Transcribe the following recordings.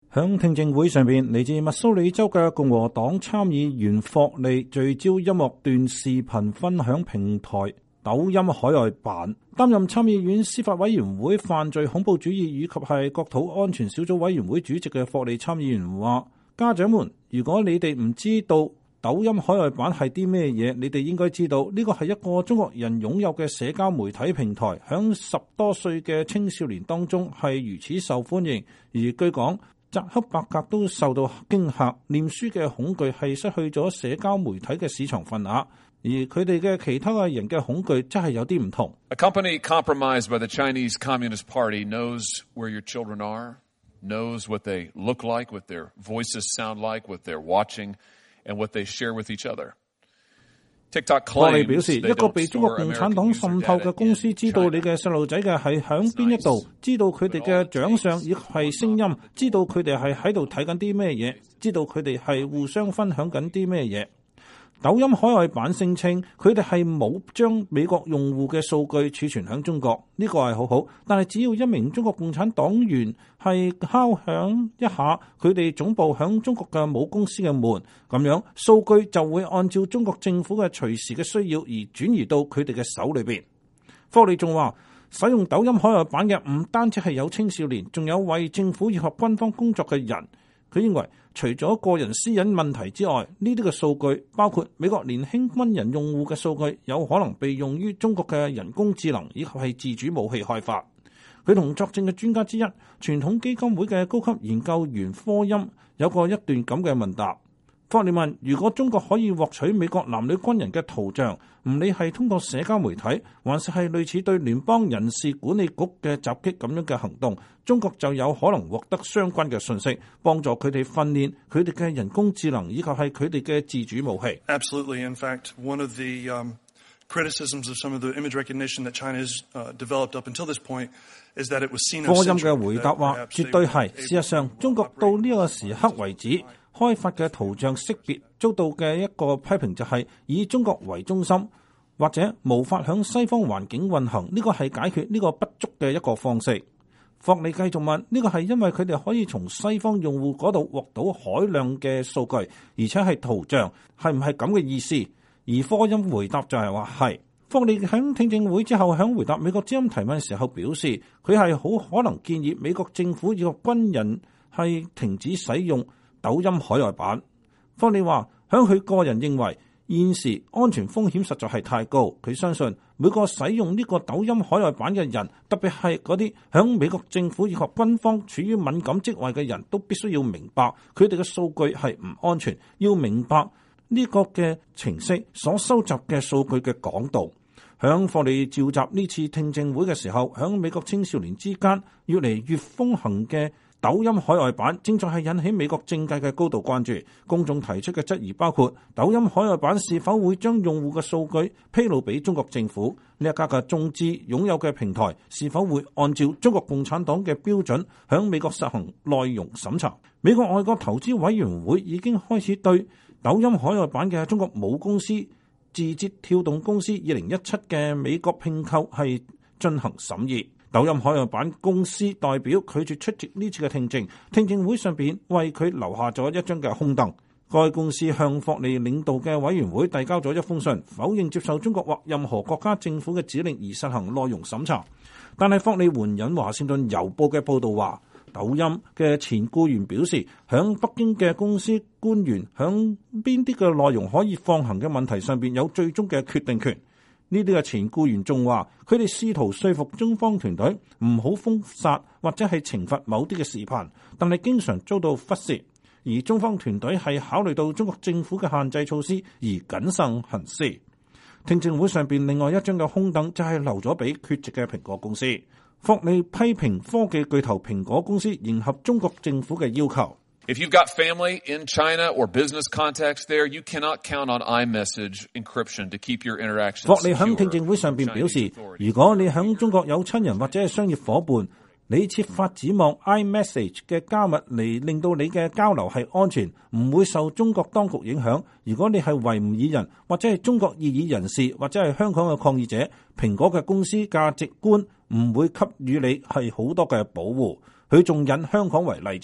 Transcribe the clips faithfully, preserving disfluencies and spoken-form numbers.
響聽證會上邊，嚟自密蘇里州嘅共和黨參議員霍利聚焦音樂段視頻分享平台抖音海外版。擔任參議院司法委員會犯罪恐怖主義以及係國土安全小組委員會主席嘅霍利參議員話：家長們，如果你哋唔知道抖音海外版係啲咩嘢，你哋應該知道呢個係一個中國人擁有嘅社交媒體平台，響十多歲嘅青少年當中係如此受歡迎。而據講，扎克伯格都受到驚嚇，臉書嘅恐懼係失去咗社交媒體嘅市場份額，而佢哋嘅其他嘅人嘅恐懼真係有啲唔同。 A company compromised by the Chinese Communist Party knows where your children are, knows what they look like, what their voices sound like, what they're watching, and what they share with each other. 霍利表示，一個被中國共產黨滲透嘅公司知道你嘅細路仔嘅係響邊一度，知道佢哋嘅長相亦係聲音，知道佢哋係喺度睇緊啲咩嘢，知道佢哋係互相分享緊啲咩嘢。抖音海外版聲稱佢哋係冇將美國用戶嘅數據儲存響中國，呢個係好好，但係只要一名中國共產黨員係敲響一下佢哋總部響中國嘅母公司嘅門，咁樣數據就會按照中國政府嘅隨時嘅需要而轉移到佢哋嘅手裏邊。霍利仲話，使用抖音海外版嘅唔單止係有青少年，仲有為政府以及軍方工作嘅人。佢認為，除咗個人私隱問題之外，呢啲嘅數據包括美國年輕軍人用戶嘅數據，有可能被用於中國嘅人工智能以及係自主武器開發。佢同作證嘅專家之一，傳統基金會嘅高級研究員科欽有過一段咁嘅問答。霍利問：如果中國可以獲取美國男女軍人嘅圖像，唔理係通過社交媒體，還是係類似對聯邦人事管理局嘅襲擊咁樣嘅行動，中國就有可能獲得相關嘅信息，幫助佢哋訓練佢哋嘅人工智能以及係佢哋嘅自主武器。 Absolutely. In fact, one of the um, criticisms of some of the image recognition that China has uh, developed up until this point is that it was seen as 科欽嘅回答話：絕對係。事實上，中國到呢個時刻為止，開發嘅圖像識別遭到嘅一個批評就係以中國為中心，或者無法響西方環境運行，呢個係解決呢個不足嘅一個方式。霍利繼續問：呢個係因為佢哋可以從西方用戶嗰度獲到海量嘅數據，而且係圖像，係唔係咁嘅意思？而科欽回答就係話係。霍利喺聽證會之後，喺回答美國之音提問嘅時候表示，佢係好可能建議美國政府以及軍人係停止使用抖音海外版。霍利話，響佢個人認為現時安全風險實在係太高，佢相信每個使用呢個抖音海外版嘅人，特別係嗰啲響美國政府以及軍方處於敏感職位嘅人都必須要明白佢哋嘅數據係唔安全，要明白呢個嘅程式所收集嘅數據嘅廣度。響霍利召集呢次聽證會嘅時候，響美國青少年之間越嚟越風行嘅抖音海外版正在係引起美國政界嘅高度關注。公眾提出嘅質疑包括抖音海外版是否會將用戶嘅數據披露俾中國政府，呢一家嘅中資擁有嘅平台是否會按照中國共產黨嘅標準響美國實行內容審查。美國外國投資委員會已經開始對抖音海外版嘅中國母公司字節跳動公司二零一七嘅美國併購係進行審議。抖音海外版公司代表拒絕出席呢次嘅聽證，聽證會上邊為佢留下咗一張嘅空凳。該公司向霍利領導嘅委員會遞交咗一封信，否認接受中國或任何國家政府嘅指令而實行內容審查。但係霍利援引華盛頓郵報嘅報道話，抖音嘅前僱員表示，響北京嘅公司官員響邊啲嘅內容可以放行嘅問題上邊有最終嘅決定權。呢啲嘅前僱員仲話，佢哋試圖說服中方團隊唔好封殺或者係懲罰某啲嘅視頻，但係經常遭到忽視。而中方團隊係考慮到中國政府嘅限制措施而謹慎行事。聽證會上邊另外一張嘅空凳就係留咗俾缺席嘅蘋果公司。霍利批評科技巨頭蘋果公司迎合中國政府嘅要求。 If you've got family in China or business contacts there, you cannot count on iMessage encryption to keep your interactions secure. 霍利喺聽證會上邊表示，如果你喺中國有親人或者係商業夥伴，你設法指望 iMessage 嘅加密嚟令到你嘅交流係安全，唔會受中國當局影響。如果你係維吾爾人或者係中國異議人士或者係香港嘅抗議者，蘋果嘅公司價值觀唔會給予你係好多嘅保護。佢仲引香港為例子。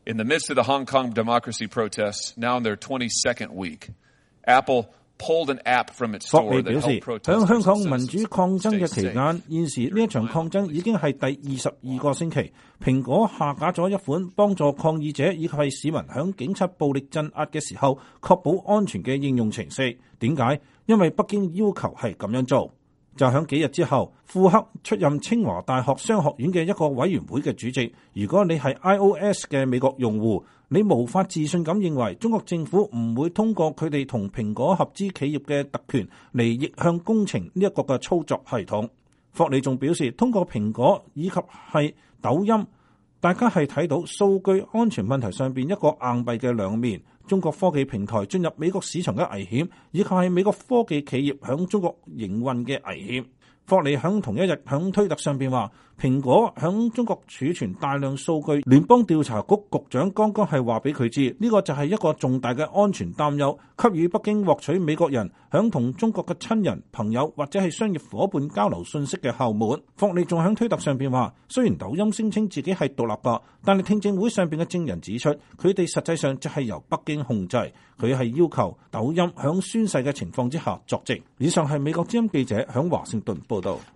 In the midst of the Hong Kong democracy protests, now in their twenty-second week, Apple pulled an app from its 霍 store 利 that 表示， helped 喺 protesters 香港 and 民主 citizens 抗爭嘅 stay 期 safe. 間，現時呢一場抗爭已經係第二十二個星期。蘋果下架咗一款幫助抗議者以及係市民響警察暴力鎮壓嘅時候確保安全嘅應用程式。點解？因為北京要求係咁樣做。就喺幾日之後，庫克出任清華大學商學院嘅一個委員會嘅主席。如果你係 iOS 嘅美國用戶，你無法自信咁認為中國政府唔會通過佢哋同蘋果合資企業嘅特權嚟逆向工程呢一個嘅操作系統。霍利仲表示，通過蘋果以及係抖音，大家係睇到數據安全問題上邊一個硬幣嘅兩面。中國科技平台進入美國市場嘅危險，以及係美國科技企業響中國營運嘅危險。霍利響同一日響推特上邊話，蘋果響中國儲存大量數據，聯邦調查局局長剛剛係話俾佢知，呢個就係一個重大嘅安全擔憂，給予北京獲取美國人響同中國嘅親人、朋友或者係商業夥伴交流信息嘅後門。霍利仲響推特上邊話，雖然抖音聲稱自己係獨立㗎，但係聽證會上邊嘅證人指出，佢哋實際上就係由北京控制。佢係要求抖音響宣誓嘅情況之下作證。以上係美國之音記者響華盛頓報道。